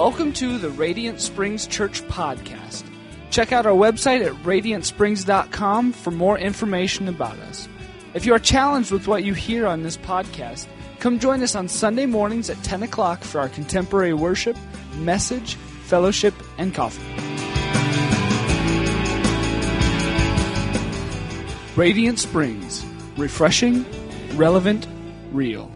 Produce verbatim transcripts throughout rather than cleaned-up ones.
Welcome to the Radiant Springs Church Podcast. Check out our website at radiant springs dot com for more information about us. If you are challenged with what you hear on this podcast, come join us on Sunday mornings at ten o'clock for our contemporary worship, message, fellowship, and coffee. Radiant Springs. Refreshing, relevant, real.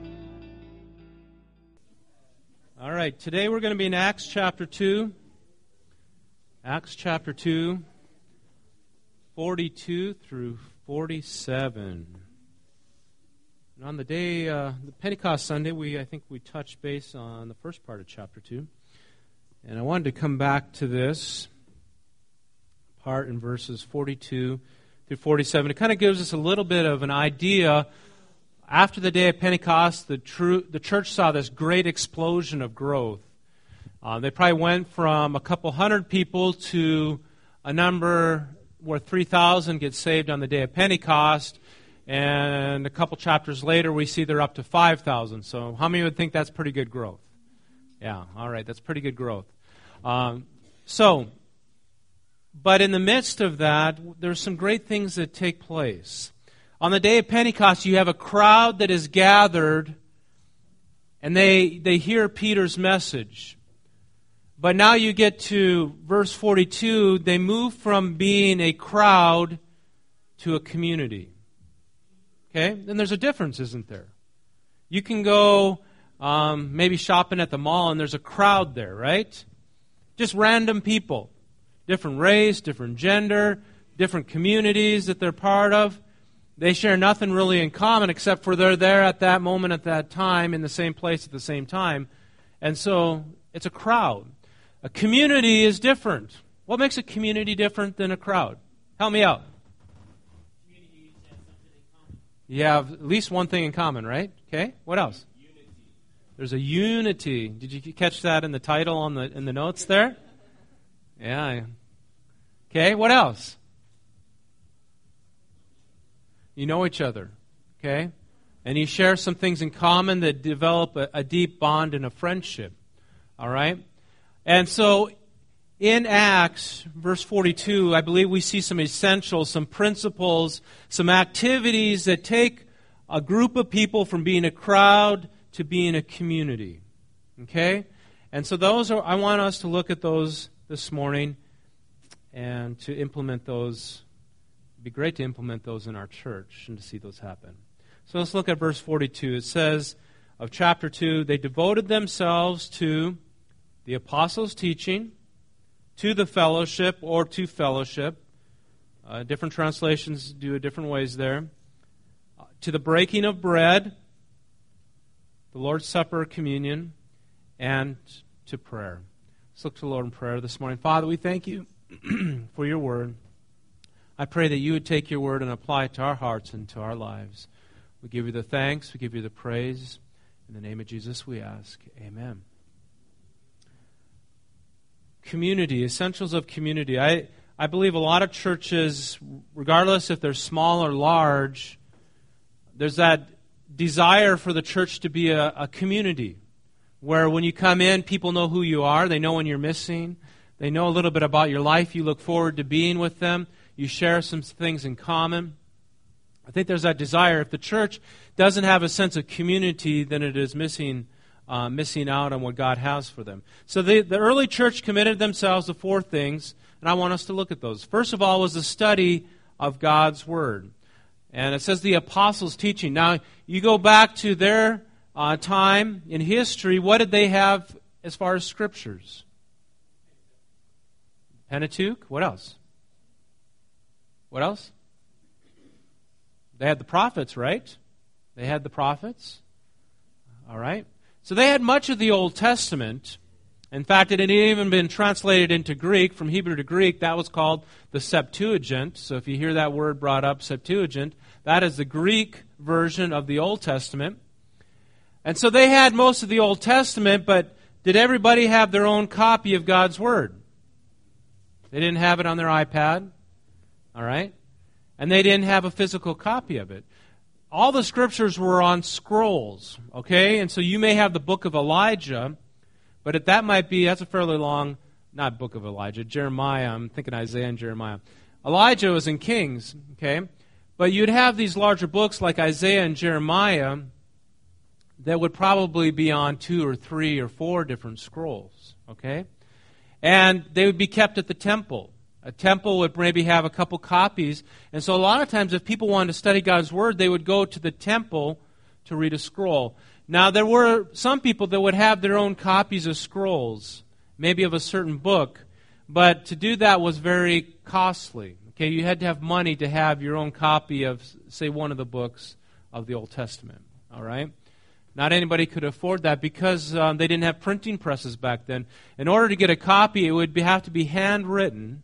All right, today we're going to be in Acts chapter two. Acts chapter two, forty-two through forty-seven. And on the day, uh, the Pentecost Sunday, we I think we touched base on the first part of chapter two. And I wanted to come back to this part in verses forty-two through forty-seven. It kind of gives us a little bit of an idea. After the day of Pentecost, the, true, the church saw this great explosion of growth. Uh, they probably went from a couple hundred people to a number where three thousand get saved on the day of Pentecost. And a couple chapters later, we see they're up to five thousand. So how many would think that's pretty good growth? Yeah, all right, that's pretty good growth. Um, so, but in the midst of that, there's some great things that take place. On the day of Pentecost, you have a crowd that is gathered, and they they hear Peter's message. But now you get to verse forty-two, they move from being a crowd to a community. Okay? And there's a difference, isn't there? You can go um, maybe shopping at the mall, and there's a crowd there, right? Just random people. Different race, different gender, different communities that they're part of. They share nothing really in common except for they're there at that moment, at that time, in the same place at the same time. And so it's a crowd. A community is different. What makes a community different than a crowd? Help me out. Communities have something in common. You have at least one thing in common, right? Okay. What else? Unity. There's a unity. Did you catch that in the title on the in the notes there? Yeah. Okay. What else? You know each other, okay? And you share some things in common that develop a, a deep bond and a friendship, all right? And so in Acts, verse forty-two, I believe we see some essentials, some principles, some activities that take a group of people from being a crowd to being a community, okay? And so those are, I want us to look at those this morning and to implement those. It'd be great to implement those in our church and to see those happen. So let's look at verse forty-two. It says of chapter two, they devoted themselves to the apostles' teaching, to the fellowship or to fellowship. Uh, different translations do it different ways there. Uh, to the breaking of bread, the Lord's Supper, communion, and to prayer. Let's look to the Lord in prayer this morning. Father, we thank you for your word. I pray that you would take your word and apply it to our hearts and to our lives. We give you the thanks. We give you the praise. In the name of Jesus we ask. Amen. Community, essentials of community. I, I believe a lot of churches, regardless if they're small or large, there's that desire for the church to be a, a community where when you come in, people know who you are. They know when you're missing. They know a little bit about your life. You look forward to being with them. You share some things in common. I think there's that desire. If the church doesn't have a sense of community, then it is missing uh, missing out on what God has for them. So the, the early church committed themselves to four things, and I want us to look at those. First of all was the study of God's Word. And it says the apostles' teaching. Now, you go back to their uh, time in history, what did they have as far as scriptures? Pentateuch? What else? What else? They had the prophets, right? They had the prophets. All right. So they had much of the Old Testament. In fact, it had even been translated into Greek, from Hebrew to Greek. That was called the Septuagint. So if you hear that word brought up, Septuagint, that is the Greek version of the Old Testament. And so they had most of the Old Testament, but did everybody have their own copy of God's Word? They didn't have it on their iPad. All right? And they didn't have a physical copy of it. All the scriptures were on scrolls, okay? And so you may have the book of Elijah, But it, that might be, that's a fairly long, not book of Elijah, Jeremiah, I'm thinking Isaiah and Jeremiah. Elijah was in Kings, okay? But you'd have these larger books like Isaiah and Jeremiah that would probably be on two or three or four different scrolls, okay? And they would be kept at the temple. A temple would maybe have a couple copies. And so a lot of times if people wanted to study God's Word, they would go to the temple to read a scroll. Now, there were some people that would have their own copies of scrolls, maybe of a certain book, but to do that was very costly. Okay, you had to have money to have your own copy of, say, one of the books of the Old Testament. All right? Not anybody could afford that because um, they didn't have printing presses back then. In order to get a copy, it would be, have to be handwritten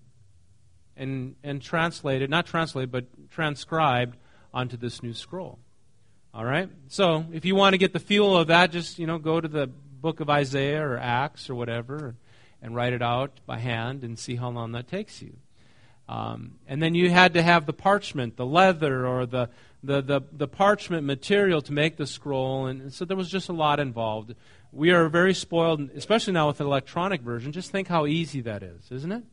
and, and translated, not translated, but transcribed onto this new scroll. All right? So, if you want to get the feel of that, just, you know, go to the book of Isaiah or Acts or whatever and write it out by hand and see how long that takes you. Um, and then you had to have the parchment, the leather, or the, the, the, the parchment material to make the scroll. And, and so there was just a lot involved. We are very spoiled, especially now with the electronic version. Just think how easy that is, isn't it?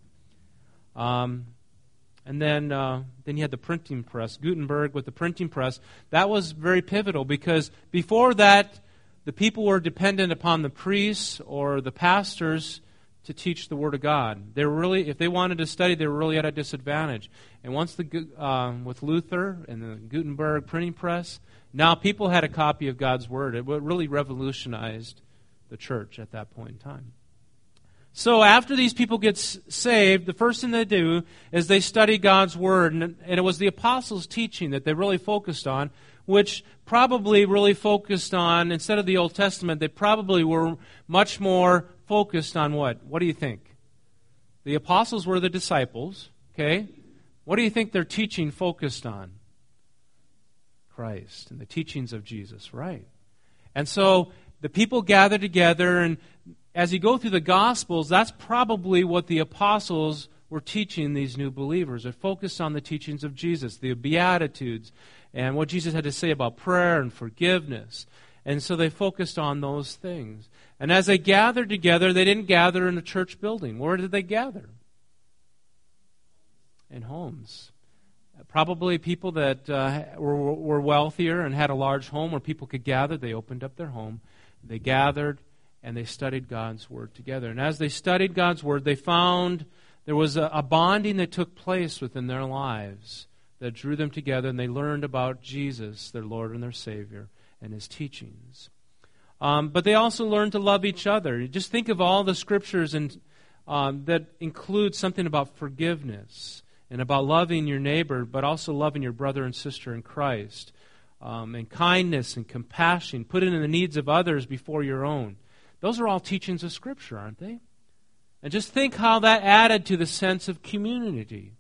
Um, and then uh, then you had the printing press, Gutenberg with the printing press. That was very pivotal because before that, the people were dependent upon the priests or the pastors to teach the Word of God. They were really, if they wanted to study, they were really at a disadvantage. And once the uh, with Luther and the Gutenberg printing press, now people had a copy of God's Word. It really revolutionized the church at that point in time. So after these people get saved, the first thing they do is they study God's Word. And, and it was the apostles' teaching that they really focused on, which probably really focused on, instead of the Old Testament, they probably were much more focused on what? What do you think? The apostles were the disciples, okay? What do you think their teaching focused on? Christ and the teachings of Jesus, right? And so the people gather together, and as you go through the Gospels, that's probably what the apostles were teaching these new believers. They're focused on the teachings of Jesus, the Beatitudes, and what Jesus had to say about prayer and forgiveness. And so they focused on those things. And as they gathered together, they didn't gather in a church building. Where did they gather? In homes. Probably people that uh, were, were wealthier and had a large home where people could gather. They opened up their home. They gathered and they studied God's Word together. And as they studied God's Word, they found there was a, a bonding that took place within their lives that drew them together, and they learned about Jesus, their Lord and their Savior, and His teachings. Um, but they also learned to love each other. Just think of all the scriptures in, um, that include something about forgiveness and about loving your neighbor, but also loving your brother and sister in Christ, um, and kindness and compassion, putting in the needs of others before your own. Those are all teachings of Scripture, aren't they? And just think how that added to the sense of community.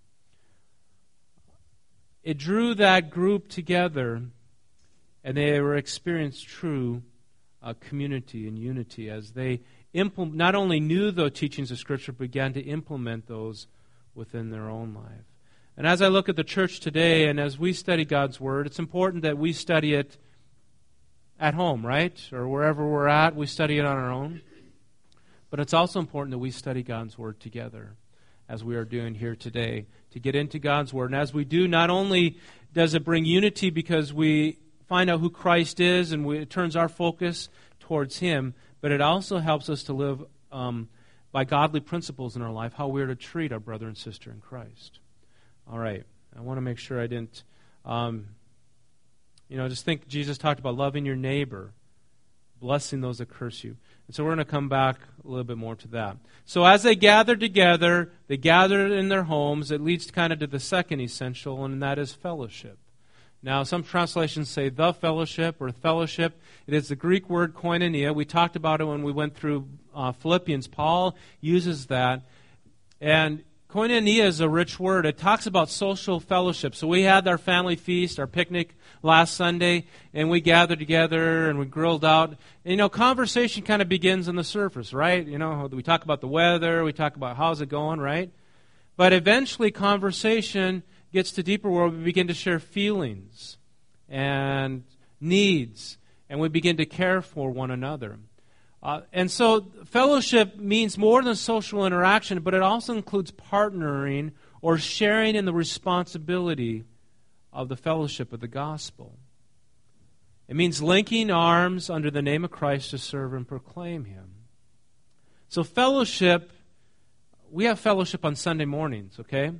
It drew that group together, and they were experienced true uh, community and unity as they impl- not only knew the teachings of Scripture, but began to implement those within their own life. And as I look at the church today, and as we study God's Word, it's important that we study it at home, right? Or wherever we're at, we study it on our own. But it's also important that we study God's Word together, as we are doing here today, to get into God's Word. And as we do, not only does it bring unity because we find out who Christ is and we, it turns our focus towards Him, but it also helps us to live um, by godly principles in our life, how we're to treat our brother and sister in Christ. All right. I want to make sure I didn't... Um, You know, just think Jesus talked about loving your neighbor, blessing those that curse you. And so we're going to come back a little bit more to that. So as they gathered together, they gathered in their homes. It leads kind of to the second essential, and that is fellowship. Now, some translations say the fellowship or fellowship. It is the Greek word koinonia. We talked about it when we went through uh, Philippians. Paul uses that. And koinonia is a rich word. It talks about social fellowship. So we had our family feast, our picnic last Sunday, and we gathered together and we grilled out. And, you know, conversation kind of begins on the surface, right? You know, we talk about the weather, we talk about how's it going, right? But eventually conversation gets to deeper where we begin to share feelings and needs, and we begin to care for one another. Uh, and so fellowship means more than social interaction, but it also includes partnering or sharing in the responsibility of the fellowship of the gospel. It means linking arms under the name of Christ to serve and proclaim Him. So fellowship, we have fellowship on Sunday mornings, okay?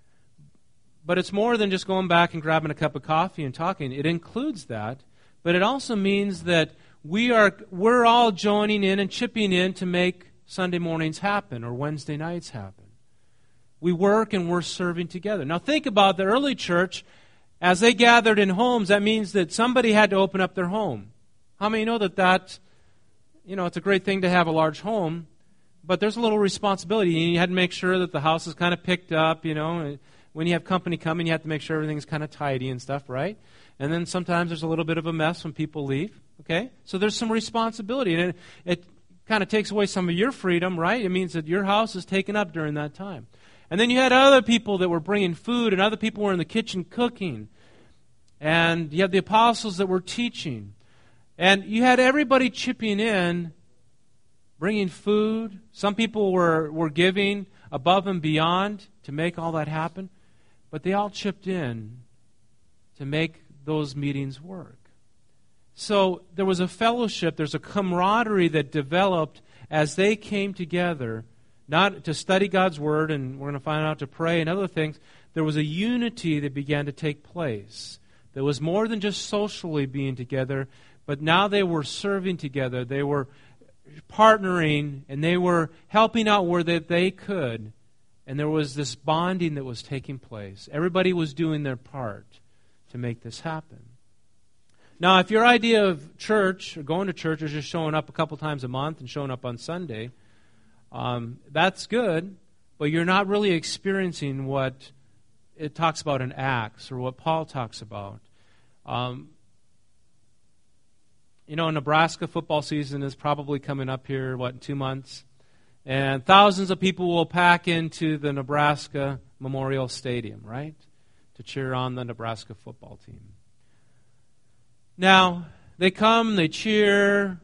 But it's more than just going back and grabbing a cup of coffee and talking. It includes that, but it also means that we are, we're all joining in and chipping in to make Sunday mornings happen or Wednesday nights happen. We work and we're serving together. Now think about the early church. As they gathered in homes, that means that somebody had to open up their home. How many know that that, you know, it's a great thing to have a large home, but there's a little responsibility. And you had to make sure that the house is kind of picked up, you know. When you have company coming, you have to make sure everything's kind of tidy and stuff, right? And then sometimes there's a little bit of a mess when people leave, okay? So there's some responsibility, and it, it kind of takes away some of your freedom, right? It means that your house is taken up during that time. And then you had other people that were bringing food, and other people were in the kitchen cooking. And you had the apostles that were teaching. And you had everybody chipping in, bringing food. Some people were, were giving above and beyond to make all that happen. But they all chipped in to make those meetings work. So there was a fellowship, there's a camaraderie that developed as they came together, not to study God's Word, and we're going to find out to pray and other things. There was a unity that began to take place. There was more than just socially being together, but now they were serving together. They were partnering, and they were helping out where that they could. And there was this bonding that was taking place. Everybody was doing their part to make this happen. Now, if your idea of church, or going to church, is just showing up a couple times a month and showing up on Sunday, um, that's good, but you're not really experiencing what it talks about in Acts or what Paul talks about. Um, you know, Nebraska football season is probably coming up here, what, in two months? And thousands of people will pack into the Nebraska Memorial Stadium, right, to cheer on the Nebraska football team. Now, they come, they cheer,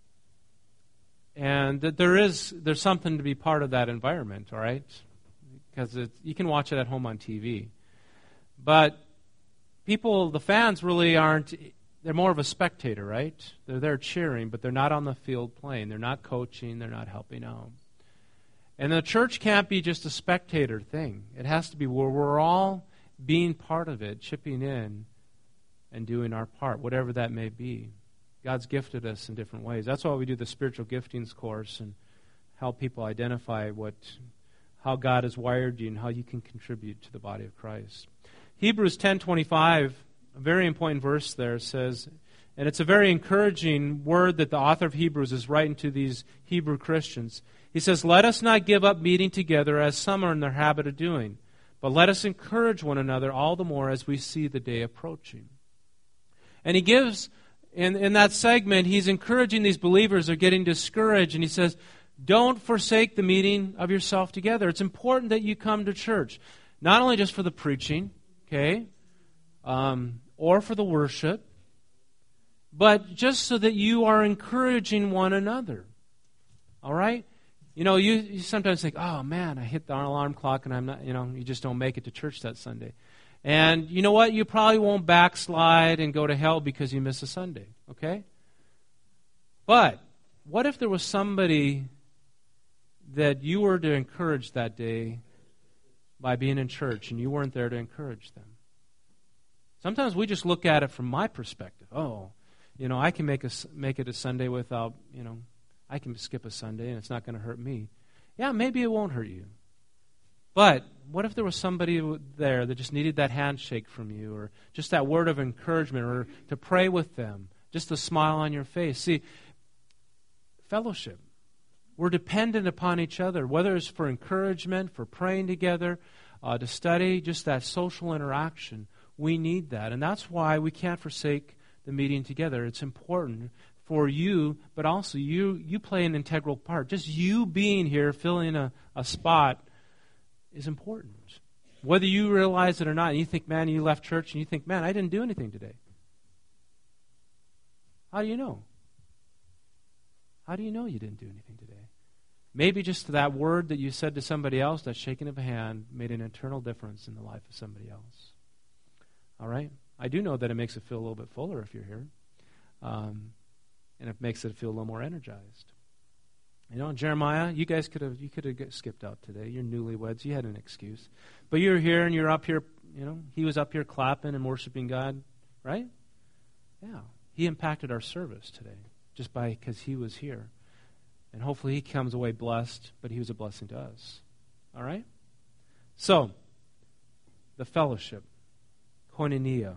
and there is there's something to be part of that environment, all right? Because you can watch it at home on T V. But people, the fans really aren't, they're more of a spectator, right? They're there cheering, but they're not on the field playing. They're not coaching. They're not helping out. And the church can't be just a spectator thing. It has to be where we're all being part of it, chipping in and doing our part, whatever that may be. God's gifted us in different ways. That's why we do the spiritual giftings course and help people identify what, how God has wired you and how you can contribute to the body of Christ. Hebrews ten twenty-five, a very important verse there, says, and it's a very encouraging word that the author of Hebrews is writing to these Hebrew Christians. He says, "Let us not give up meeting together as some are in their habit of doing, but let us encourage one another all the more as we see the day approaching." And he gives, in, in that segment, he's encouraging these believers who are getting discouraged, and he says, don't forsake the meeting of yourself together. It's important that you come to church, not only just for the preaching, okay, um, or for the worship, but just so that you are encouraging one another. All right? You know, you, you sometimes think, oh, man, I hit the alarm clock and I'm not, you know, you just don't make it to church that Sunday. And you know what? You probably won't backslide and go to hell because you miss a Sunday, okay? But what if there was somebody that you were to encourage that day by being in church and you weren't there to encourage them? Sometimes we just look at it from my perspective. Oh, you know, I can make a, make it a Sunday without, you know, I can skip a Sunday and it's not going to hurt me. Yeah, maybe it won't hurt you. But what if there was somebody there that just needed that handshake from you, or just that word of encouragement, or to pray with them, just a smile on your face? See, fellowship. We're dependent upon each other, whether it's for encouragement, for praying together, uh, to study, just that social interaction. We need that. And that's why we can't forsake the meeting together. It's important for you, but also you you play an integral part. Just you being here, filling a, a spot, is important. Whether you realize it or not, and you think, man, you left church, and you think, man, I didn't do anything today. How do you know? How do you know you didn't do anything today? Maybe just that word that you said to somebody else, that shaking of a hand, made an eternal difference in the life of somebody else. All right? I do know that it makes it feel a little bit fuller if you're here. Um, and it makes it feel a little more energized. You know, Jeremiah, you guys could have you could have skipped out today. You're newlyweds. You had an excuse. But you're here and you're up here, you know, he was up here clapping and worshiping God, right? Yeah. He impacted our service today just by because he was here. And hopefully he comes away blessed, but he was a blessing to us. All right? So, the fellowship, koinonia,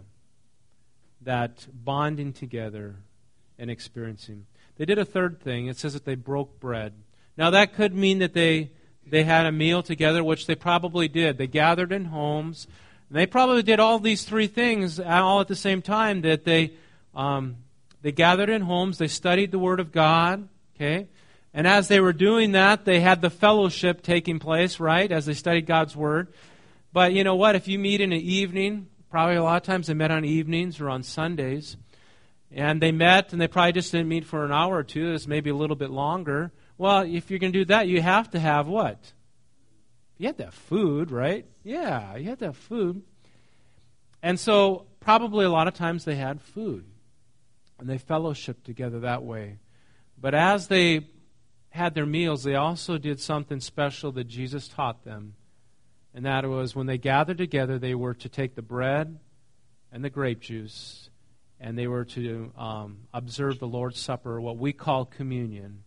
that bonding together and experiencing. They did a third thing. It says that they broke bread. Now that could mean that they they had a meal together, which they probably did. They gathered in homes. And they probably did all these three things all at the same time. That they um, they gathered in homes. They studied the Word of God. Okay, and as they were doing that, they had the fellowship taking place, right? As they studied God's Word. But you know what? If you meet in the evening, probably a lot of times they met on evenings or on Sundays. And they met, and they probably just didn't meet for an hour or two. It's maybe a little bit longer. Well, if you're going to do that, you have to have what? You have to have food, right? Yeah, you have to have food. And so probably a lot of times they had food. And they fellowshiped together that way. But as they had their meals, they also did something special that Jesus taught them. And that was when they gathered together, they were to take the bread and the grape juice, and they were to um, observe the Lord's Supper, what we call communion,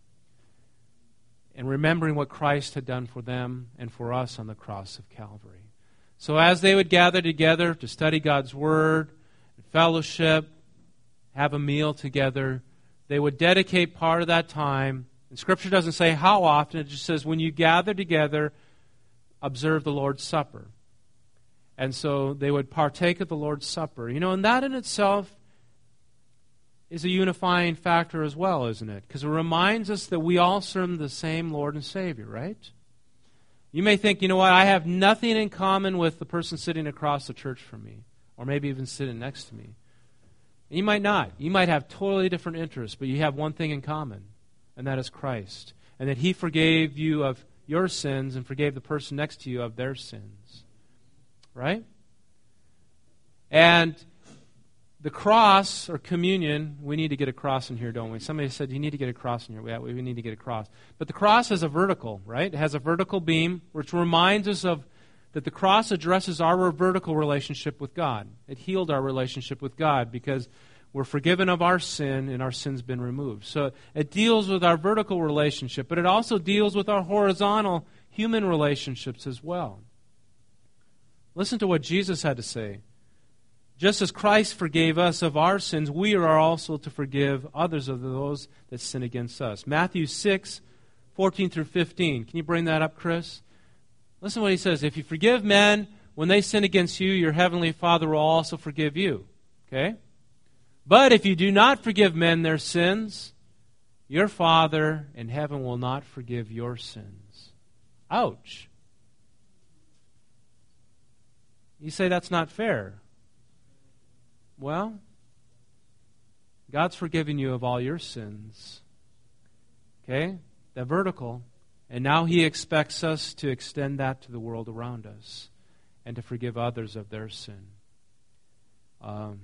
and remembering what Christ had done for them and for us on the cross of Calvary. So as they would gather together to study God's Word, fellowship, have a meal together, they would dedicate part of that time. And Scripture doesn't say how often, it just says when you gather together, observe the Lord's Supper. And so they would partake of the Lord's Supper. You know, and that in itself is a unifying factor as well, isn't it? Because it reminds us that we all serve the same Lord and Savior, right? You may think, you know what, I have nothing in common with the person sitting across the church from me, or maybe even sitting next to me. And you might not. You might have totally different interests, but you have one thing in common, and that is Christ. And that He forgave you of your sins and forgave the person next to you of their sins. Right? And the cross, or communion, we need to get a cross in here, don't we? Somebody said, you need to get a cross in here. Yeah, we need to get a cross. But the cross has a vertical, right? It has a vertical beam, which reminds us of that the cross addresses our vertical relationship with God. It healed our relationship with God because we're forgiven of our sin and our sin's been removed. So it deals with our vertical relationship, but it also deals with our horizontal human relationships as well. Listen to what Jesus had to say. Just as Christ forgave us of our sins, we are also to forgive others of those that sin against us. Matthew six, fourteen through fifteen. Can you bring that up, Chris? Listen to what he says. If you forgive men when they sin against you, your heavenly Father will also forgive you. Okay? But if you do not forgive men their sins, your Father in heaven will not forgive your sins. Ouch. You say that's not fair. Well, God's forgiven you of all your sins. Okay? They're vertical. And now He expects us to extend that to the world around us and to forgive others of their sin. Um,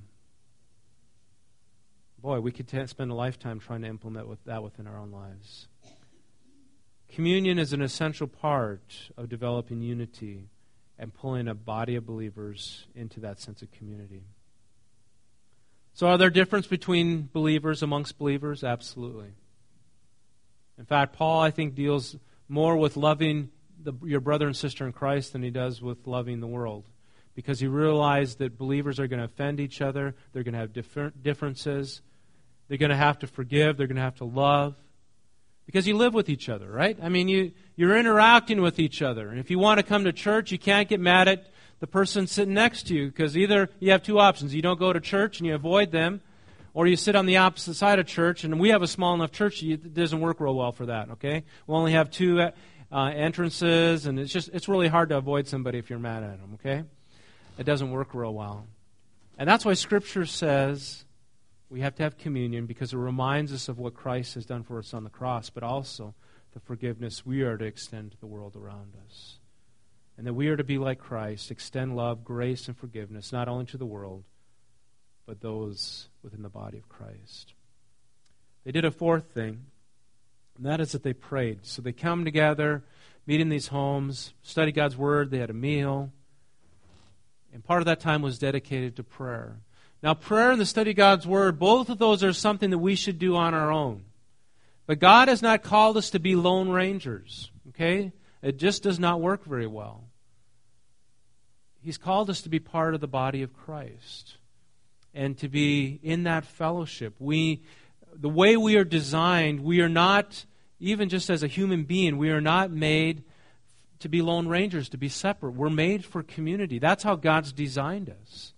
boy, we could t- spend a lifetime trying to implement with that within our own lives. Communion is an essential part of developing unity and pulling a body of believers into that sense of community. So are there differences between believers amongst believers? Absolutely. In fact, Paul, I think, deals more with loving the, your brother and sister in Christ than he does with loving the world. Because he realized that believers are going to offend each other. They're going to have different differences. They're going to have to forgive. They're going to have to love. Because you live with each other, right? I mean, you, you're interacting with each other. And if you want to come to church, you can't get mad at the person sitting next to you, because either you have two options. You don't go to church and you avoid them, or you sit on the opposite side of church, and we have a small enough church, it doesn't work real well for that, okay? We only have two uh, entrances, and it's just it's really hard to avoid somebody if you're mad at them, okay? It doesn't work real well. And that's why Scripture says, We have to have communion because it reminds us of what Christ has done for us on the cross, but also the forgiveness we are to extend to the world around us. And that we are to be like Christ, extend love, grace, and forgiveness, not only to the world, but those within the body of Christ. They did a fourth thing, and that is that they prayed. So they come together, meet in these homes, study God's Word, they had a meal, and part of that time was dedicated to prayer. Now, prayer and the study of God's Word, both of those are something that we should do on our own. But God has not called us to be lone rangers, okay? It just does not work very well. He's called us to be part of the body of Christ and to be in that fellowship. We, the way we are designed, we are not, even just as a human being, we are not made to be lone rangers, to be separate. We're made for community. That's how God's designed us.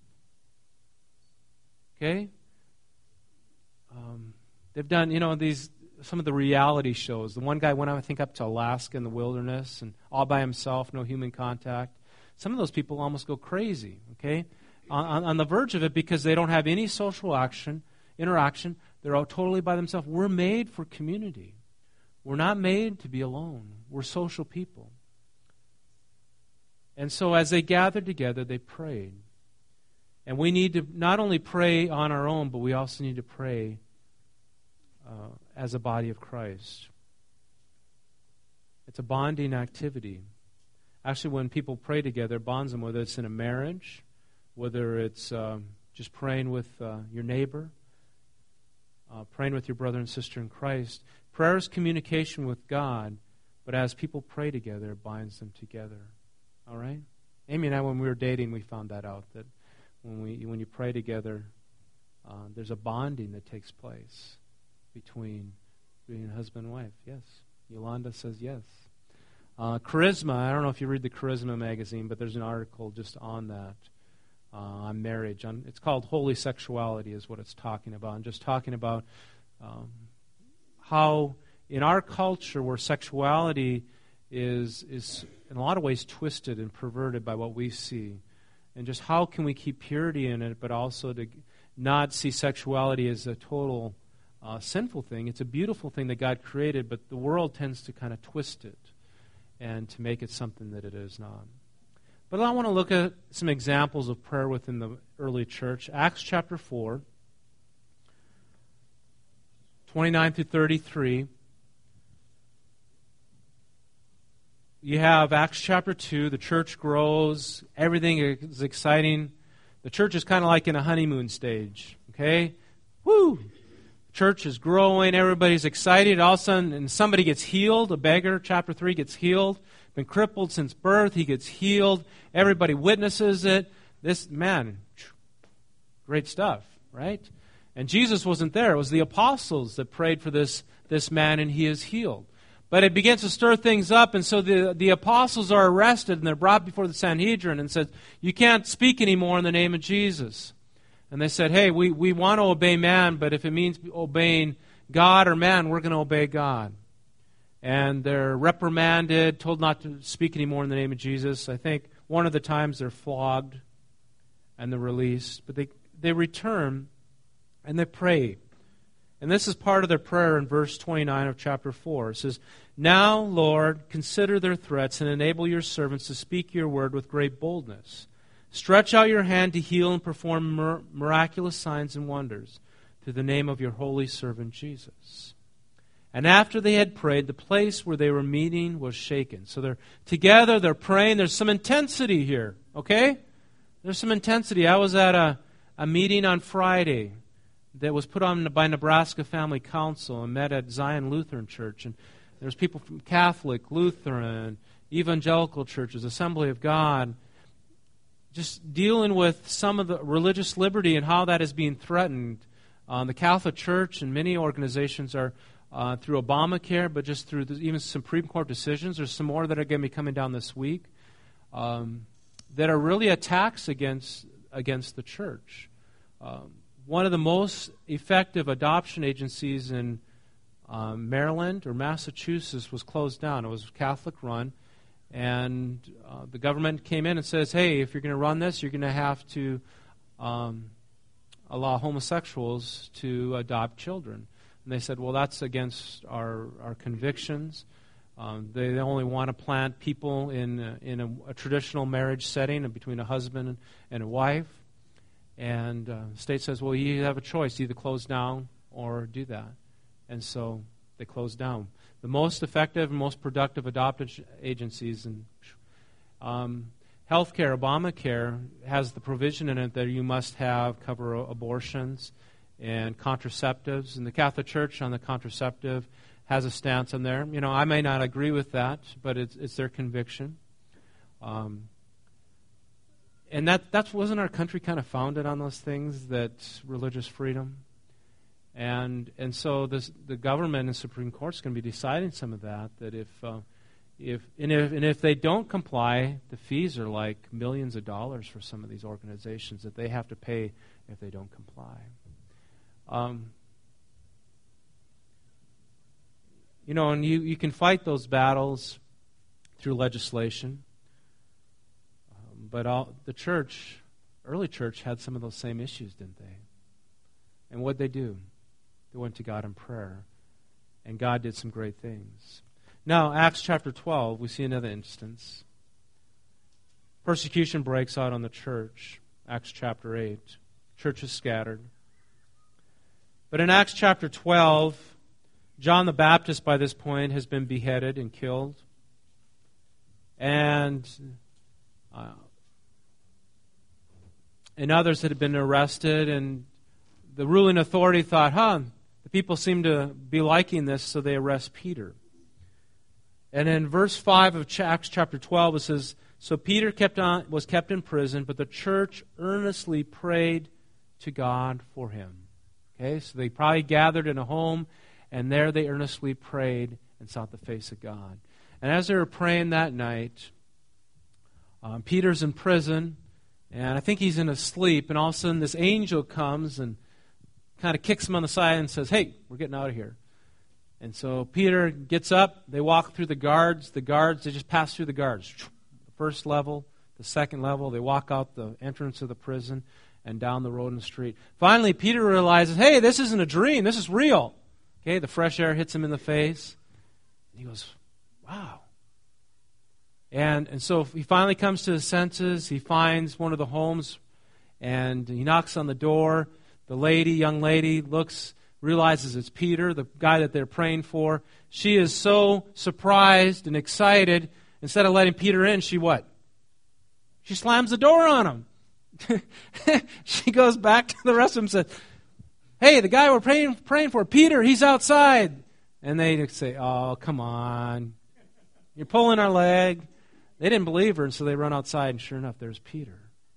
Okay? Um, they've done, you know, these some of the reality shows. The one guy went, I think, up to Alaska in the wilderness and all by himself, no human contact. Some of those people almost go crazy, okay, on, on the verge of it because they don't have any social action, interaction. They're all totally by themselves. We're made for community. We're not made to be alone. We're social people. And so as they gathered together, they prayed. And we need to not only pray on our own, but we also need to pray uh, as a body of Christ. It's a bonding activity. Actually, when people pray together, it bonds them, whether it's in a marriage, whether it's um, just praying with uh, your neighbor, uh, praying with your brother and sister in Christ. Prayer is communication with God, but as people pray together, it binds them together. All right? Amy and I, when we were dating, we found that out, that when we when you pray together, uh, there's a bonding that takes place between being husband and wife. Yes. Yolanda says yes. Uh, Charisma, I don't know if you read the Charisma magazine, but there's an article just on that, uh, on marriage. On, it's called Holy Sexuality is what it's talking about. And just talking about um, how in our culture where sexuality is is in a lot of ways twisted and perverted by what we see, and just how can we keep purity in it, but also to not see sexuality as a total uh, sinful thing. It's a beautiful thing that God created, but the world tends to kind of twist it and to make it something that it is not. But I want to look at some examples of prayer within the early church. Acts chapter four, twenty-nine through thirty-three. You have Acts chapter two, the church grows, everything is exciting. The church is kind of like in a honeymoon stage, okay? Woo! Church is growing, everybody's excited. All of a sudden, and somebody gets healed. A beggar, chapter three, gets healed. Been crippled since birth, he gets healed. Everybody witnesses it. This, man, great stuff, right? And Jesus wasn't there. It was the apostles that prayed for this, this man, and he is healed. But it begins to stir things up, and so the, the apostles are arrested, and they're brought before the Sanhedrin and said, you can't speak anymore in the name of Jesus. And they said, hey, we, we want to obey man, but if it means obeying God or man, we're going to obey God. And they're reprimanded, told not to speak anymore in the name of Jesus. I think one of the times they're flogged and they're released. But they, they return and they pray. And this is part of their prayer in verse twenty-nine of chapter four. It says, now, Lord, consider their threats and enable your servants to speak your word with great boldness. Stretch out your hand to heal and perform mir- miraculous signs and wonders through the name of your holy servant Jesus. And after they had prayed, the place where they were meeting was shaken. So they're together, they're praying. There's some intensity here, okay? There's some intensity. I was at a, a meeting on Friday that was put on by Nebraska Family Council and met at Zion Lutheran Church. And there's people from Catholic, Lutheran, evangelical churches, Assembly of God, just dealing with some of the religious liberty and how that is being threatened. Um, the Catholic Church and many organizations are uh, through Obamacare, but just through the, even Supreme Court decisions. There's some more that are going to be coming down this week um, that are really attacks against against the church. Um, one of the most effective adoption agencies in um, Maryland or Massachusetts was closed down. It was Catholic run. And uh, the government came in and says, hey, if you're going to run this, you're going to have to um, allow homosexuals to adopt children. And they said, well, that's against our, our convictions. Um, they, they only want to plant people in, uh, in a, a traditional marriage setting between a husband and a wife. And uh, the state says, well, you have a choice, either close down or do that. And so they closed down. The most effective and most productive adoption agencies and um, healthcare, Obamacare, has the provision in it that you must have cover abortions and contraceptives. And the Catholic Church on the contraceptive has a stance on there. You know, I may not agree with that, but it's, it's their conviction. Um, and that that's wasn't our country kind of founded on those things, that religious freedom? And and so this, the government and Supreme Court's going to be deciding some of that. That if uh, if and if and if they don't comply, the fees are like millions of dollars for some of these organizations that they have to pay if they don't comply. Um, you know, and you, you can fight those battles through legislation. Um, but all, the church, early church, had some of those same issues, didn't they? And what'd they do? They went to God in prayer, and God did some great things. Now, Acts chapter twelve, we see another instance. Persecution breaks out on the church. Acts chapter eight. Church is scattered. But in Acts chapter twelve, John the Baptist by this point has been beheaded and killed. And, uh, and others had been arrested, and the ruling authority thought, huh, the people seem to be liking this, so they arrest Peter. And in verse five of Acts chapter twelve, it says, so Peter kept on, was kept in prison, but the church earnestly prayed to God for him. Okay, so they probably gathered in a home, and there they earnestly prayed and sought the face of God. And as they were praying that night, um, Peter's in prison, and I think he's in a sleep, and all of a sudden this angel comes and kind of kicks him on the side and says, hey, we're getting out of here. And so Peter gets up, they walk through the guards, the guards, they just pass through the guards. The first level, the second level, they walk out the entrance of the prison and down the road in the street. Finally, Peter realizes, hey, this isn't a dream, this is real. Okay, the fresh air hits him in the face. And he goes, wow. And and so he finally comes to his senses. He finds one of the homes, and he knocks on the door. The lady, young lady, looks, realizes it's Peter, the guy that they're praying for. She is so surprised and excited. Instead of letting Peter in, she what? She slams the door on him. She goes back to the rest of them and says, hey, the guy we're praying, praying for, Peter, he's outside. And they say, oh, come on. You're pulling our leg. They didn't believe her, and so they run outside, and sure enough, there's Peter.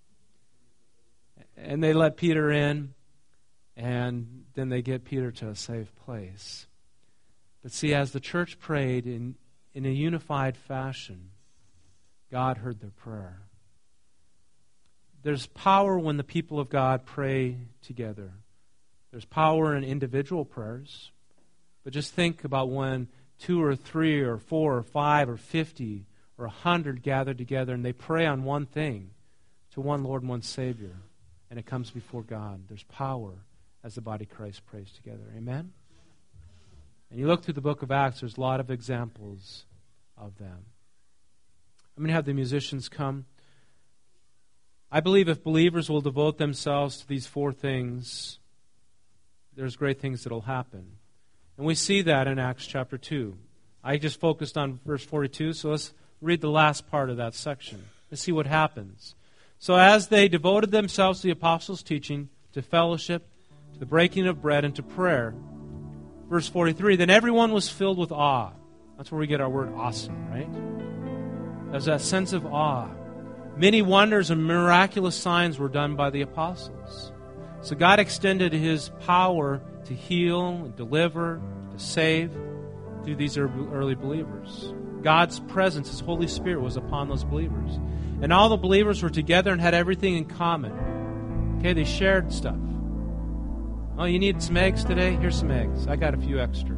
And they let Peter in, and then they get Peter to a safe place. But see, as the church prayed in, in a unified fashion, God heard their prayer. There's power when the people of God pray together. There's power in individual prayers. But just think about when two or three or four or five or fifty or a hundred gather together and they pray on one thing to one Lord and one Savior, and it comes before God. There's power as the body of Christ prays together. Amen? And you look through the book of Acts, there's a lot of examples of them. I'm going to have the musicians come. I believe if believers will devote themselves to these four things, there's great things that will happen. And we see that in Acts chapter two. I just focused on verse forty-two, so let's read the last part of that section. Let's see what happens. So as they devoted themselves to the apostles' teaching, to fellowship, to the breaking of bread, and to prayer, verse forty-three, then everyone was filled with awe. That's where we get our word awesome, right? There's that sense of awe. Many wonders and miraculous signs were done by the apostles. So God extended His power to heal and deliver, to save through these early believers. God's presence, His Holy Spirit, was upon those believers. And all the believers were together and had everything in common. Okay, they shared stuff. Oh, you need some eggs today? Here's some eggs. I got a few extra.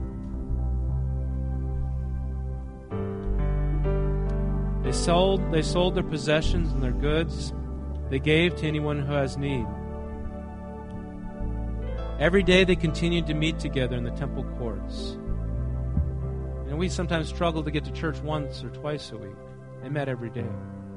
They sold, they sold their possessions and their goods. They gave to anyone who has need. Every day they continued to meet together in the temple courts. And we sometimes struggle to get to church once or twice a week. They met every day.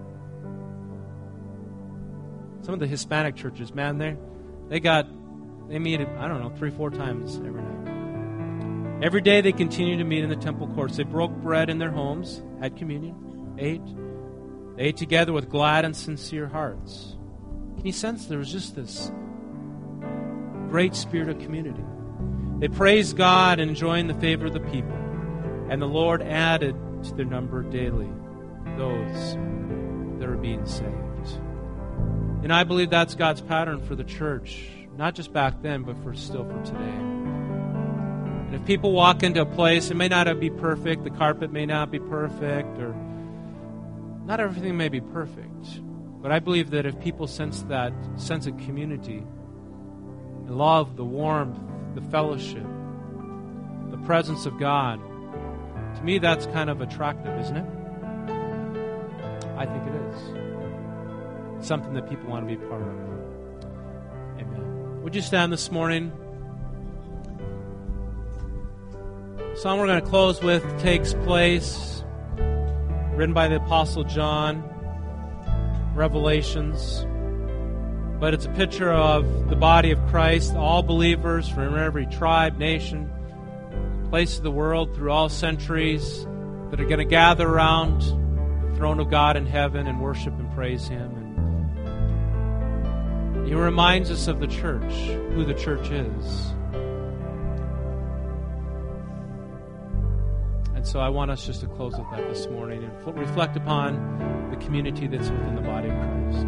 Some of the Hispanic churches, man, they they got they meet, I don't know, three, four times every night. Every day they continued to meet in the temple courts. They broke bread in their homes, had communion, ate. They ate together with glad and sincere hearts. Can you sense there was just this great spirit of community? They praised God, enjoying the favor of the people. And the Lord added to their number daily those that are being saved. And I believe that's God's pattern for the church, not just back then, but for still for today. And if people walk into a place, it may not be perfect, the carpet may not be perfect, or not everything may be perfect. But I believe that if people sense that sense of community, the love, the warmth, the fellowship, the presence of God, to me that's kind of attractive, isn't it? I think it is. It's something that people want to be part of. Amen. Would you stand this morning? The song we're going to close with takes place, written by the Apostle John, Revelations. But it's a picture of the body of Christ, all believers from every tribe, nation, place of the world through all centuries that are going to gather around the throne of God in heaven and worship and praise Him. And He reminds us of the church, who the church is. And so I want us just to close with that this morning and reflect upon the community that's within the body of Christ.